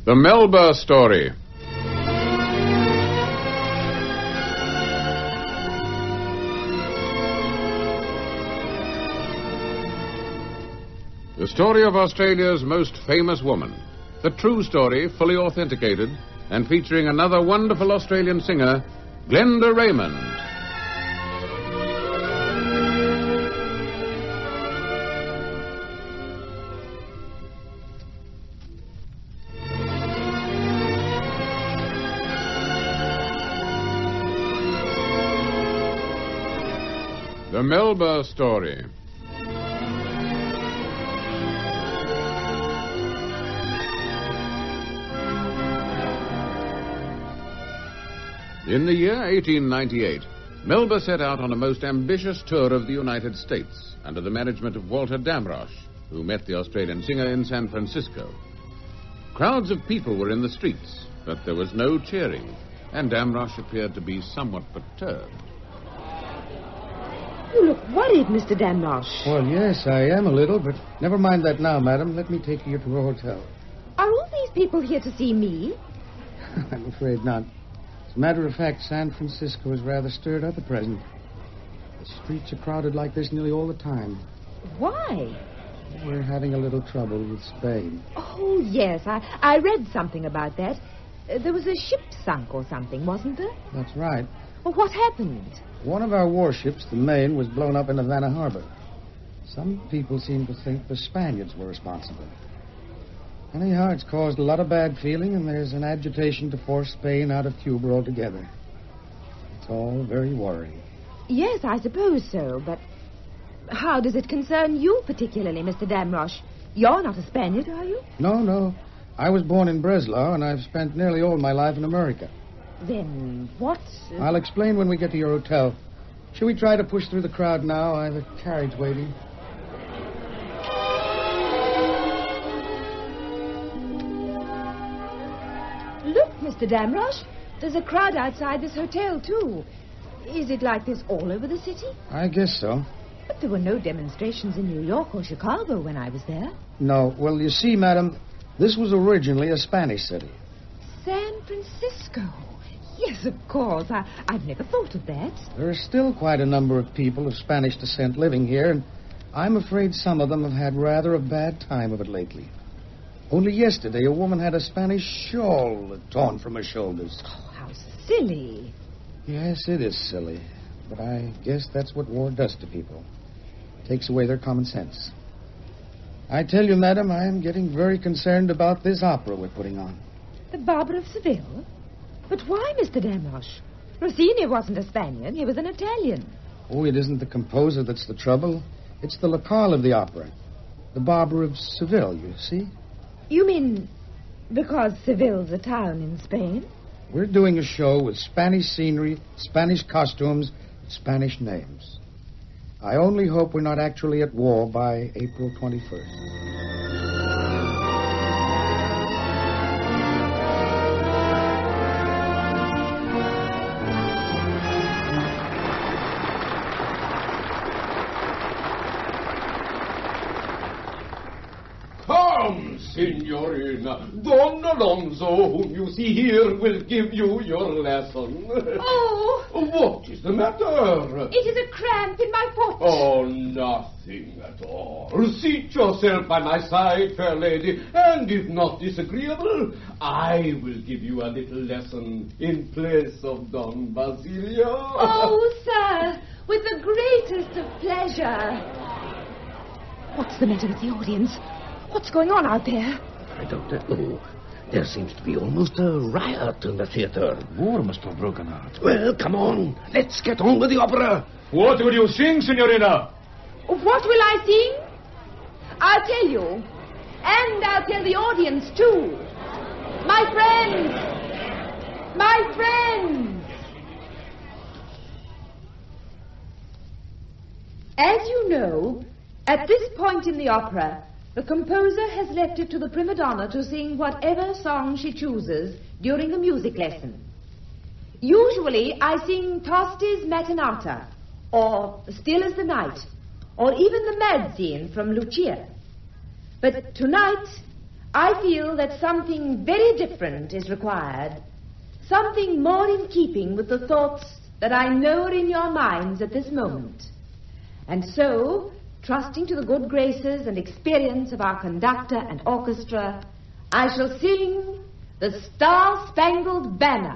The Melba Story. The story of Australia's most famous woman. The true story, fully authenticated, and featuring another wonderful Australian singer, Glenda Raymond. The Melba Story. In the year 1898, Melba set out on a most ambitious tour of the United States under the management of Walter Damrosch, who met the Australian singer in San Francisco. Crowds of people were in the streets, but there was no cheering, and Damrosch appeared to be somewhat perturbed. You look worried, Mr. Damrosch. Well, yes, I am a little, but never mind that now, madam. Let me take you to a hotel. Are all these people here to see me? I'm afraid not. As a matter of fact, San Francisco is rather stirred up at present. The streets are crowded like this nearly all the time. Why? We're having a little trouble with Spain. Oh, yes. I read something about that. There was a ship sunk or something, wasn't there? That's right. Well, what happened? One of our warships, the Maine, was blown up in Havana Harbor. Some people seem to think the Spaniards were responsible. Anyhow, it's caused a lot of bad feeling, and there's an agitation to force Spain out of Cuba altogether. It's all very worrying. Yes, I suppose so, but how does it concern you particularly, Mr. Damrosch? You're not a Spaniard, are you? No. I was born in Breslau, and I've spent nearly all my life in America. Then what? I'll explain when we get to your hotel. Shall we try to push through the crowd now? I have a carriage waiting. Look, Mr. Damrosch, there's a crowd outside this hotel, too. Is it like this all over the city? I guess so. But there were no demonstrations in New York or Chicago when I was there. No. Well, you see, madam, this was originally a Spanish city. San Francisco. Yes, of course. I've never thought of that. There are still quite a number of people of Spanish descent living here, and I'm afraid some of them have had rather a bad time of it lately. Only yesterday, a woman had a Spanish shawl torn from her shoulders. Oh, how silly. Yes, it is silly. But I guess that's what war does to people. It takes away their common sense. I tell you, madam, I am getting very concerned about this opera we're putting on. The Barber of Seville? But why, Mr. Damrosch? Rossini wasn't a Spaniard. He was an Italian. Oh, it isn't the composer that's the trouble. It's the locale of the opera. The Barber of Seville, you see? You mean because Seville's a town in Spain? We're doing a show with Spanish scenery, Spanish costumes, Spanish names. I only hope we're not actually at war by April 21st. Signorina, Don Alonso, whom you see here, will give you your lesson. Oh! What is the matter? It is a cramp in my foot. Oh, nothing at all. Seat yourself by my side, fair lady, and if not disagreeable, I will give you a little lesson in place of Don Basilio. Oh, sir, with the greatest of pleasure. What's the matter with the audience? What's going on out there? I don't know. There seems to be almost a riot in the theater. War must have broken out. Well, come on. Let's get on with the opera. What will you sing, Signorina? What will I sing? I'll tell you. And I'll tell the audience, too. My friends! My friends! As you know, at this point in the opera, the composer has left it to the prima donna to sing whatever song she chooses during the music lesson. Usually, I sing Tosti's Mattinata, or Still as the Night, or even the mad scene from Lucia. But tonight, I feel that something very different is required. Something more in keeping with the thoughts that I know are in your minds at this moment. And so, trusting to the good graces and experience of our conductor and orchestra, I shall sing the Star-Spangled Banner.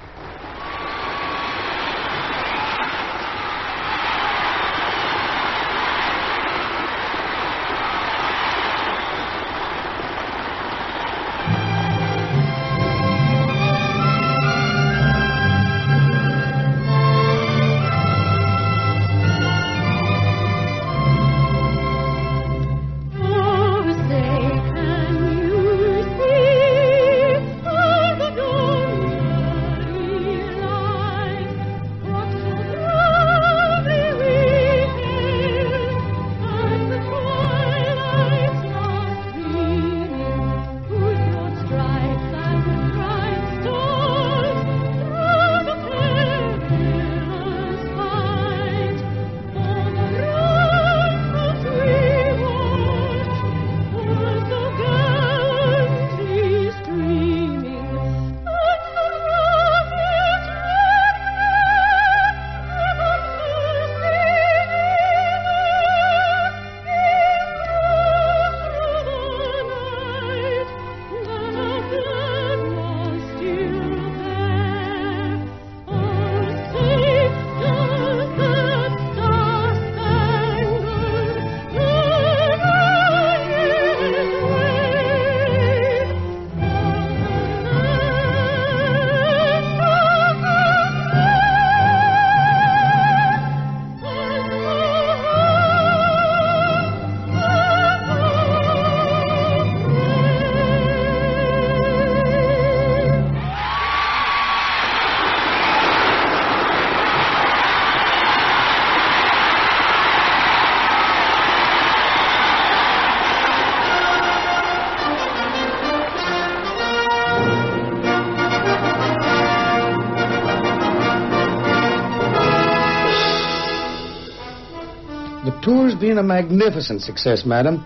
The tour's been a magnificent success, madam.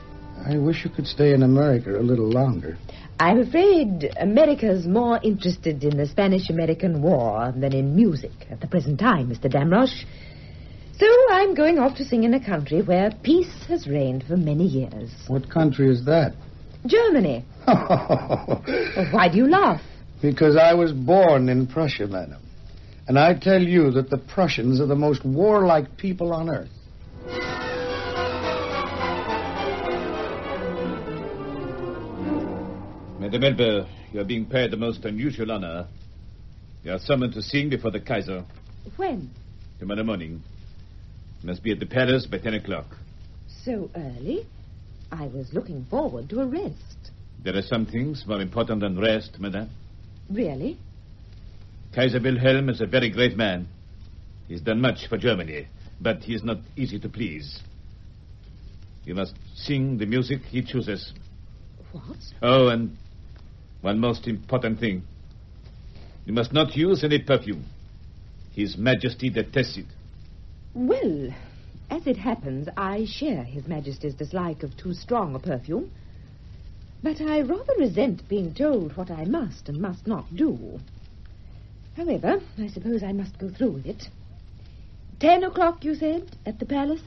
I wish you could stay in America a little longer. I'm afraid America's more interested in the Spanish-American War than in music at the present time, Mr. Damrosch. So I'm going off to sing in a country where peace has reigned for many years. What country is that? Germany. Well, why do you laugh? Because I was born in Prussia, madam. And I tell you that the Prussians are the most warlike people on earth. Madame Elber, you are being paid the most unusual honor. You are summoned to sing before the Kaiser. When? Tomorrow morning. You must be at the palace by 10 o'clock. So early? I was looking forward to a rest. There are some things more important than rest, madame. Really? Kaiser Wilhelm is a very great man. He's done much for Germany, but he is not easy to please. You must sing the music he chooses. What? Oh, and one most important thing. You must not use any perfume. His Majesty detests it. Well, as it happens, I share His Majesty's dislike of too strong a perfume. But I rather resent being told what I must and must not do. However, I suppose I must go through with it. 10 o'clock, you said, at the palace?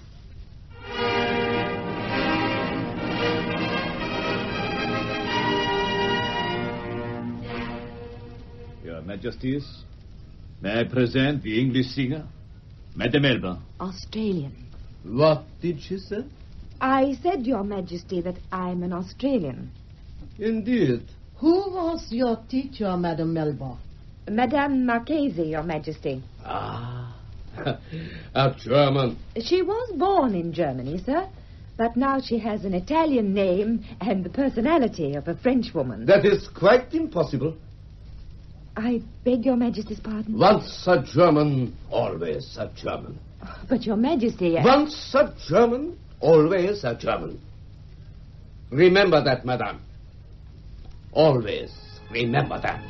Your Majesties, may I present the English singer, Madame Elba. Australian. What did she say? I said, Your Majesty, that I'm an Australian. Indeed. Who was your teacher, Madame Melba? Madame Marchese, Your Majesty. Ah, a German. She was born in Germany, sir, but now she has an Italian name and the personality of a Frenchwoman. That is quite impossible. I beg Your Majesty's pardon? Once a German, always a German. But Your Majesty... Once a German, always a German. Remember that, madame. Always remember that.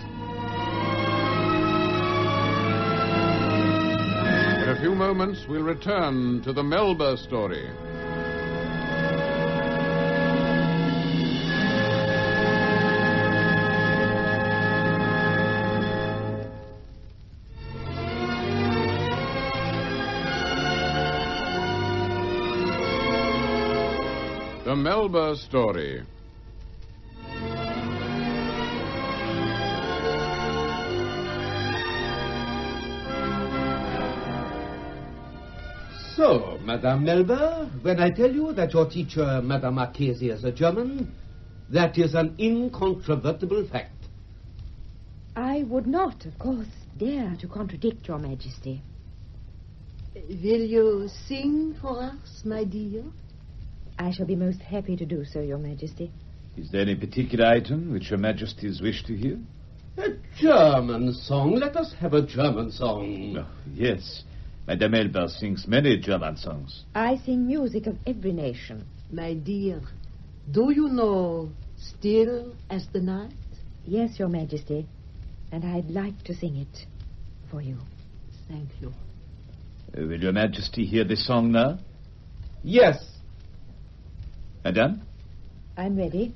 In a few moments, we'll return to the Melba story. The Melba Story. So, Madame Melba, when I tell you that your teacher, Madame Marchese, is a German, that is an incontrovertible fact. I would not, of course, dare to contradict Your Majesty. Will you sing for us, my dear? I shall be most happy to do so, Your Majesty. Is there any particular item which Your Majesties wish to hear? A German song. Let us have a German song. Oh, yes. Madame Melba sings many German songs. I sing music of every nation. My dear, do you know Still as the Night? Yes, Your Majesty, and I'd like to sing it for you. Thank you. Will Your Majesty hear this song now? Yes. I'm Madame? ready.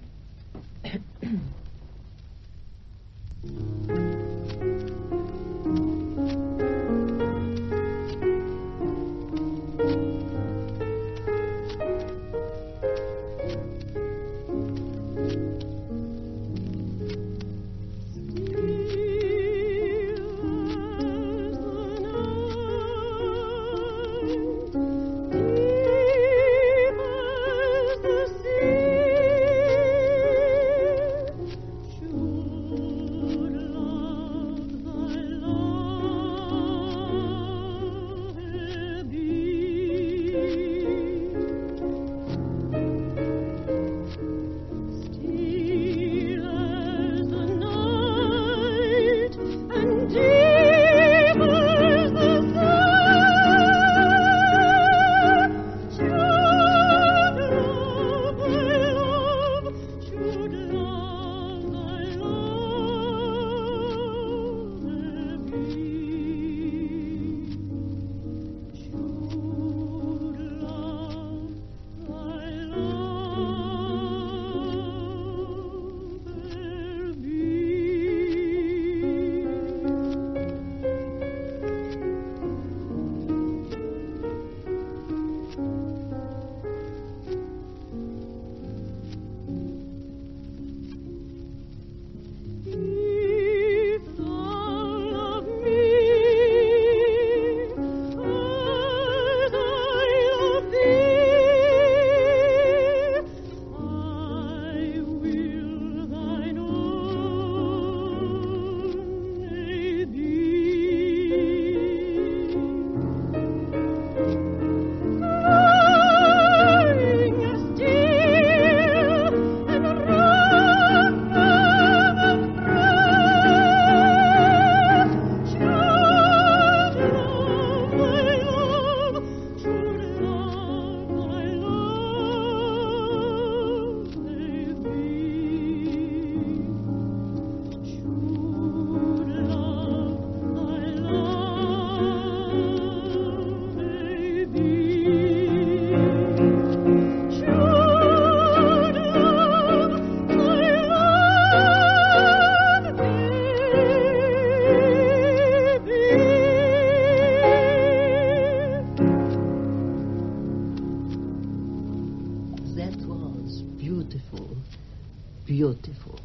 Beautiful.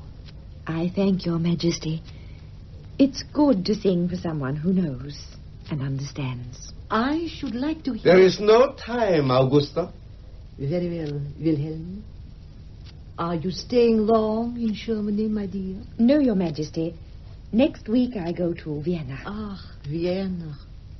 I thank Your Majesty. It's good to sing for someone who knows and understands. I should like to hear... There is no time, Augusta. Very well, Wilhelm. Are you staying long in Germany, my dear? No, Your Majesty. Next week I go to Vienna. Ah, Vienna.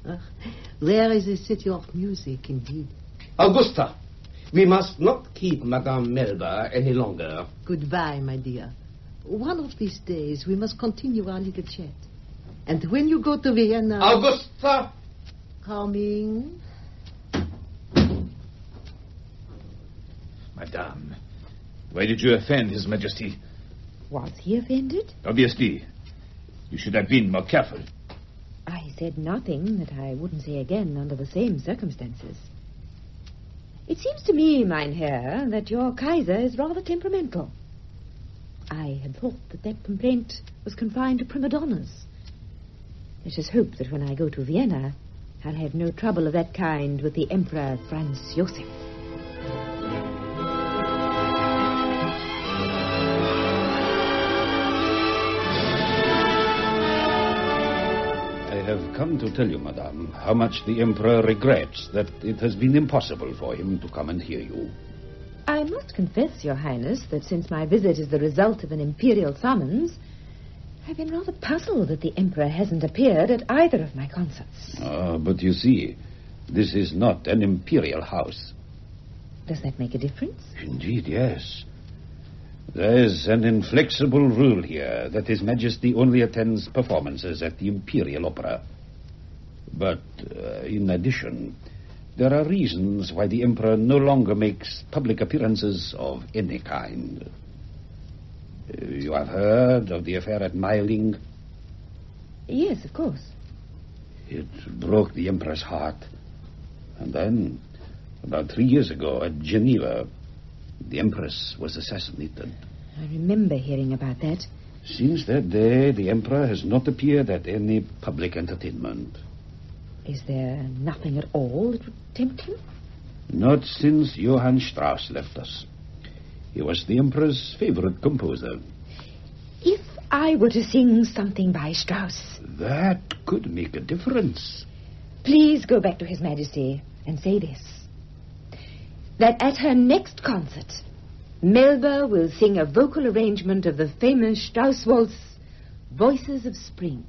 There is a city of music, indeed. Augusta, we must not keep Madame Melba any longer. Goodbye, my dear. One of these days we must continue our little chat. And when you go to Vienna... Augusta! Coming. Madame, why did you offend His Majesty? Was he offended? Obviously. You should have been more careful. I said nothing that I wouldn't say again under the same circumstances. It seems to me, mein Herr, that your Kaiser is rather temperamental. I had thought that complaint was confined to prima donnas. Let us hope that when I go to Vienna, I'll have no trouble of that kind with the Emperor Franz Josef. have come to tell you, madame, how much the Emperor regrets that it has been impossible for him to come and hear you. I must confess, Your Highness, that since my visit is the result of an imperial summons, I've been rather puzzled that the Emperor hasn't appeared at either of my concerts. But you see, this is not an imperial house. Does that make a difference? Indeed, yes. There is an inflexible rule here that His Majesty only attends performances at the Imperial Opera. But, in addition, there are reasons why the Emperor no longer makes public appearances of any kind. You have heard of the affair at Meiling? Yes, of course. It broke the Emperor's heart. And then, about 3 years ago, at Geneva, the Empress was assassinated. I remember hearing about that. Since that day, the Emperor has not appeared at any public entertainment. Is there nothing at all that would tempt him? Not since Johann Strauss left us. He was the Emperor's favorite composer. If I were to sing something by Strauss... That could make a difference. Please go back to His Majesty and say this. That at her next concert, Melba will sing a vocal arrangement of the famous Strauss waltz, Voices of Spring.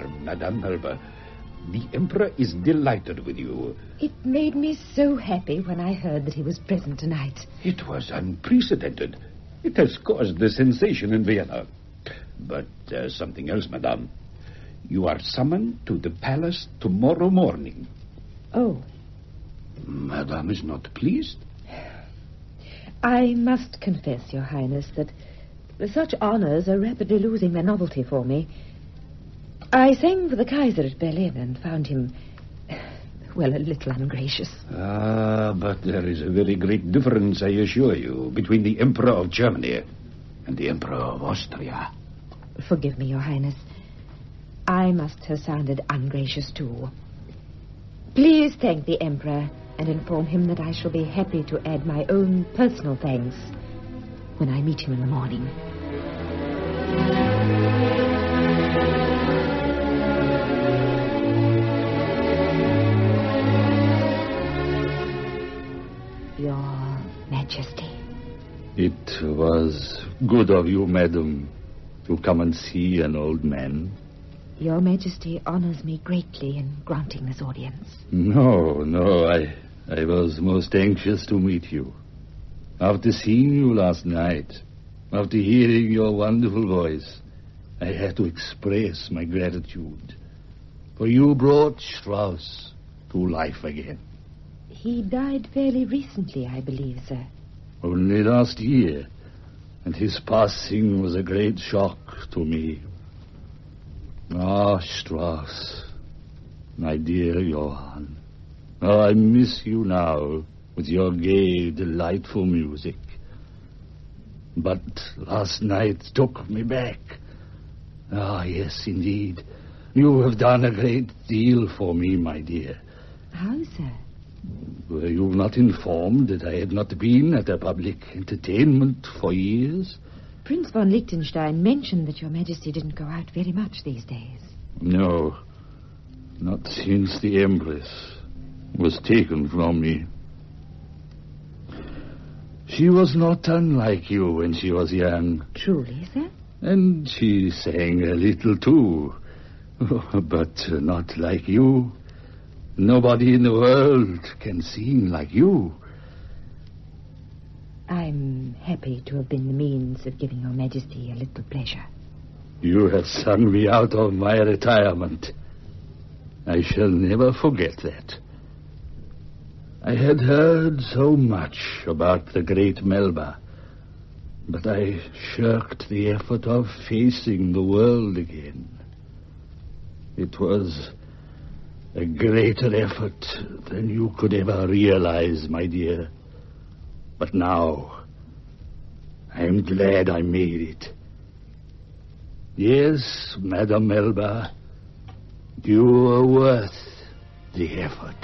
Madame Melba. The Emperor is delighted with you. It made me so happy when I heard that he was present tonight. It was unprecedented. It has caused a sensation in Vienna. But there's something else, Madame. You are summoned to the palace tomorrow morning. Oh. Madame is not pleased? I must confess, Your Highness, that such honors are rapidly losing their novelty for me. I sang for the Kaiser at Berlin and found him, well, a little ungracious. But there is a very great difference, I assure you, between the Emperor of Germany and the Emperor of Austria. Forgive me, Your Highness. I must have sounded ungracious, too. Please thank the Emperor and inform him that I shall be happy to add my own personal thanks when I meet him in the morning. Your Majesty. It was good of you, madam, to come and see an old man. Your Majesty honors me greatly in granting this audience. No, I was most anxious to meet you. After seeing you last night, after hearing your wonderful voice, I had to express my gratitude. For you brought Strauss to life again. He died fairly recently, I believe, sir. Only last year, and his passing was a great shock to me. Ah, Strauss, my dear Johann. Oh, I miss you now with your gay, delightful music. But last night took me back. Ah, yes, indeed. You have done a great deal for me, my dear. How, sir? Were you not informed that I had not been at a public entertainment for years? Prince von Liechtenstein mentioned that Your Majesty didn't go out very much these days. No, not since the Empress was taken from me. She was not unlike you when she was young. Truly, sir? And she sang a little too, but not like you. Nobody in the world can sing like you. I'm happy to have been the means of giving Your Majesty a little pleasure. You have sung me out of my retirement. I shall never forget that. I had heard so much about the great Melba, but I shirked the effort of facing the world again. It was a greater effort than you could ever realize, my dear. But now, I'm glad I made it. Yes, Madame Melba, you are worth the effort.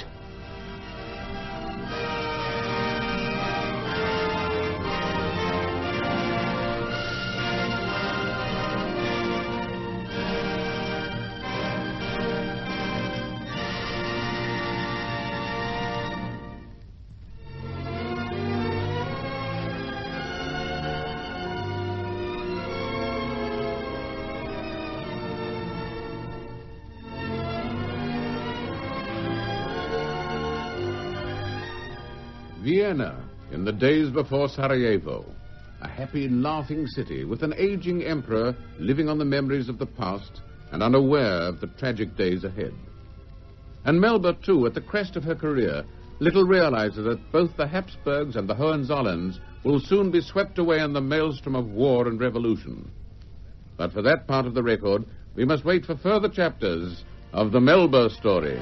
Vienna, in the days before Sarajevo. A happy, laughing city with an aging emperor living on the memories of the past and unaware of the tragic days ahead. And Melba, too, at the crest of her career, little realizes that both the Habsburgs and the Hohenzollerns will soon be swept away in the maelstrom of war and revolution. But for that part of the record, we must wait for further chapters of the Melba story.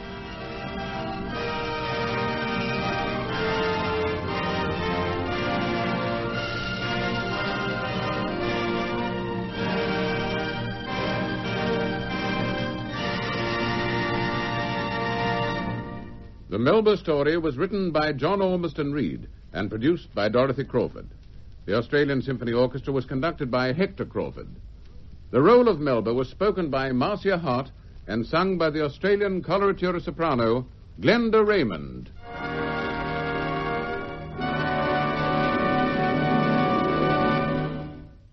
The Melba story was written by John Ormiston Reed and produced by Dorothy Crawford. The Australian Symphony Orchestra was conducted by Hector Crawford. The role of Melba was spoken by Marcia Hart and sung by the Australian coloratura soprano Glenda Raymond.